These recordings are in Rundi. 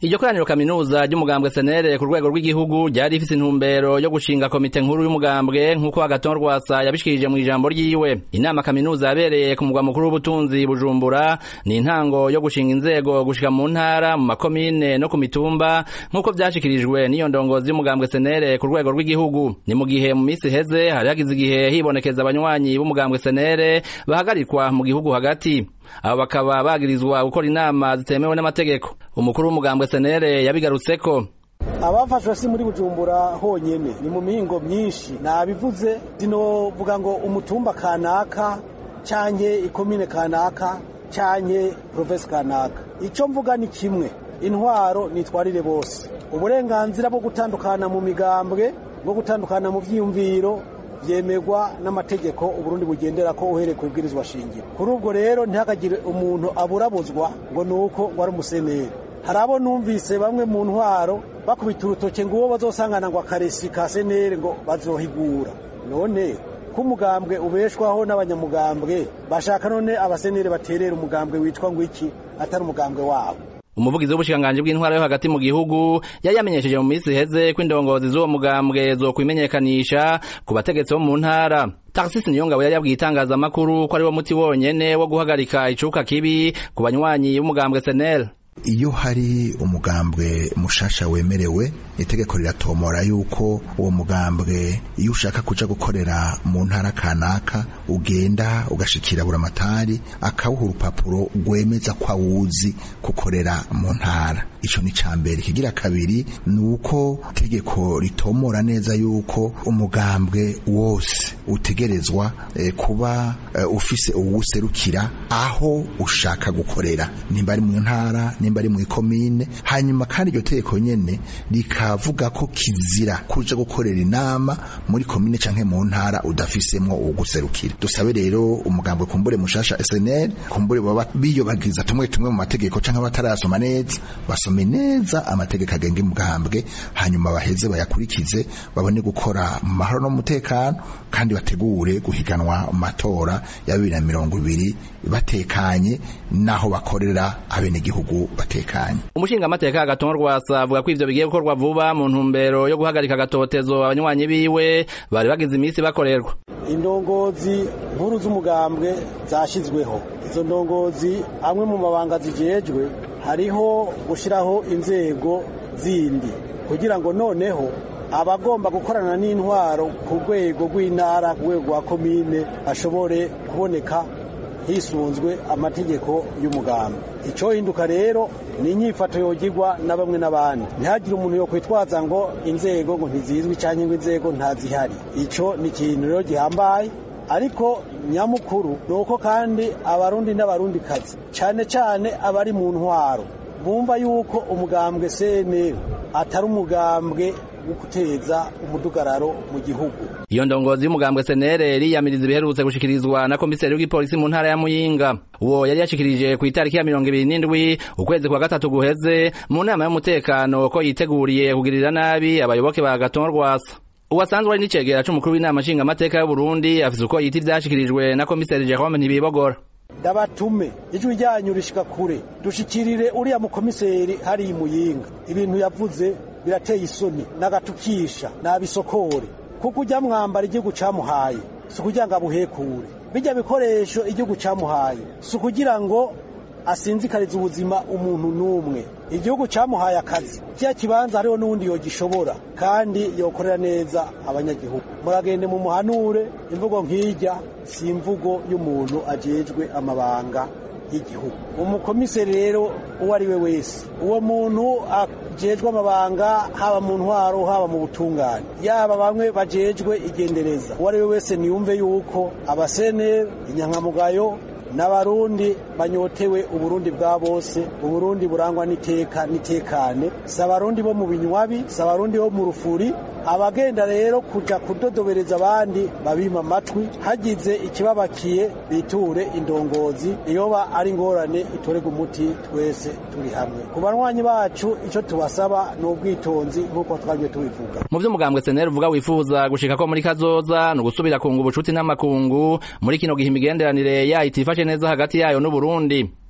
Iryo koraniro kaminuza ry'umugambwe SNL ku rwego rw'igihugu ryari rifise intumbero yo gushinga komite nkuru y'umugambwe nk'uko Agathon Rwasa yabishikirije mu ijambo ryiwe. Inama kaminuza yabereye ku mugwa mukuru w'ubutunzi Bujumbura ni intango yo gushinga inzego gushika mu ntara, mu makomine no ku mitumba nk'uko vyashikirijwe n'iyo ndongozi y'umugambwe SNL ku rwego rw'igihugu. Ni mu gihe mu misi heze hari hagize igihe hibonekeza abanywanyi b'umugambwe SNL bahagarikwa mu gihugu hagati. Abo bakaba bagirizwa gukora inama zitemewe n'amategeko. Umukuru w'umugambwe SNL yabigarutseko. Abafashwe si muri Bujumbura honyene, ni mu mihingo myinshi. Nabivuze dinovuga ngo umutumba kanaka canke ikomine kanaka canke province kanaka. Ico mvuga ni kimwe, intwaro nitwarire bose. Uburenganzira bwo gutandukana mu migambwe, bwo gutandukana mu vyiyumviro vyemegwa n'amategeko Uburundi bugendera ko uhereye ku bwirizwa shingiro. Kuri ubwo rero ntihakagire umuntu aburabuzwa ngo nuko wari umuseneri. Harabo numvise bamwe mu ntwaro bakubita urutoke ngo uwo bazosangana ngo akaresi ka seneri ngo bazohigura. None kumugambwe ubeshwaho n'abanyamugambwe bashaka none abaseneri baterera umugambwe witwa ngo iki atari umugambwe wabo. Umuvugizi w'ubushikanganje bw'intwara yo hagati mu gihugu yamenyesheje mu misi heze ko indongozi z'uwo mugambwe zo kwimenyekanisha ku bategetsi bo mu ntara. Tarcisse Niyongabo yari yabwiye itangazamakuru ko ari wo muti wonyene wo guhagarika icuka kibi ku banywanyi b'umugambwe SNL. Iyo hari umugambwe mushasha wemerewe, itegeko riratomora yuko uwo mugambwe iyo ushaka kuja gukorera mu ntara kanaka ugenda ugashikira buramatari akawuha urupapuro rwemeza ko awuzi gukorera mu ntara. Ico ni cambere. Kigira kabiri nuko itegeko ritomora neza yuko umugambwe wose utegerezwa kuba ufise uwuserukira aho ushaka gukorera, nimba ari mu ntara nimba ari mu ikomine. Hanyuma kandi iryo tegeko nyene rikavuga ko kizira kuja gukorera inama muri komine canke mu ntara udafisemwo uguserukira. Dusabe rero umugambwe kumbure mushasha SNL kumbure baba biyobagiza tumwe mu mategeko canke batarasoma neza, basome neza amategeko agenga umugambwe hanyuma baheze bayakurikize, babone gukora mu mahoro no mutekano kandi bategure guhiganwa mu matora ya 2020 batekanye naho bakorera abene gihugu batekanye. Umushinga amateka Agathon Rwasa avuga ko ivyo bigiye gukorwa vuba mu ntumbero yo guhagarika agatotezo abanywanyi biwe bari bagize imisi bakorerwa. Indongozi nkuru z'umugambwe zashizweho. Izo ndongozi amwe mu mabanga zijejwe hariho gushiraho inzego zindi kugira ngo noneho abagomba gukorana n'intwaro ku rwego rw'intara, ku rwego rwa komine bashobore kuboneka hisunzwe amategeko y'umugambi. Ico hinduka rero ni inyifato yogirwa na bamwe n'abandi. Ntihagire umuntu yo kwitwaza ngo inzego ngo ntizizwi canke ngo inzego ntazihari. Ico ni ikintu rero gihambaye, ariko nyamukuru nuko kandi abarundi n'abarundi kazi cane cane abari mu ntwaro bumva yuko umugambwe SNL atari umugambwe guteza umudugararo mu gihugu. Iyo ndongozi y'umugambwe SNL yamiriza ibiherutse gushikirizwa na komiseri w'igipolisi mu ntara ya Muyinga. Uwo yari yashikirije ku itariki ya 27 ukwezi kwa gatatu guheze mu nama y'umutekano ko yiteguriye kugirira nabi abayoboke ba Agathon Rwasa. Uwasanzwe ari n'icegera c'umukuru w'inama nshinga amateka y'u Burundi afise uko yiti vyashikirijwe na komiseri Jerome Ntibibogora. Ndabatume ijwi ryanyu rishika kure dushikirire uriya mu komiseri hari i Muyinga. Ibintu yavuze birateye isoni n'agatukisha n'abisokore kuko ujya mwambara igihugu camuhaye sukugira ngo abuhekure. Bijya bikoresho igihugu camuhaye sukugira ngo asinzikariza ubuzima umuntu numwe. Igihugu camuhaye akazi cya kibanza hariho n'undi yogishobora kandi yokorera neza abanyagihugu. Muragende mu muhanure imvugo nk'ijya si imvugo y'umuntu ajejwe amabanga y'igihugu. Umukomiseri rero uwo ari we wese, uwo muntu ajejwe amabanga haba mu ntwaro haba mu butungane, yaba bamwe bajejwe igendereza, uwo ari we wese niyumve yuko abaseneri inyankamugayo n'abarundi banyotewe Uburundi bwa bose, Uburundi burangwa n'iteka nitekane, sabarundi bo mu binywabi, sabarundi bo mu rufuri. Abagenda rero kuja kudodobereza abandi babima amatwi, hagize ikibabakiye biture indongozi, iyoba ari ngorane itorega umuti twese turi hamwe. Ku banywanyi bacu ico tubasaba no ubwitonzi nkuko twabye tubivuga. Mu vy'umugambwe SNL uvuga wifuza gushika ko muri kazoza no gusubira kunga ubucuti n'amakungu muri kino gihe imigenderanire yayo itifashe neza hagati yayo n'u Burundi.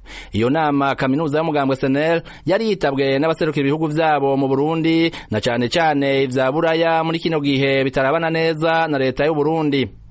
iyo nama kaminuza y'umugambwe SNL yari yitabwe n'abaserukira ibihugu vyabo mu Burundi na cane ivya Buraya muri kino gihe bitarabana neza na leta y'u Burundi.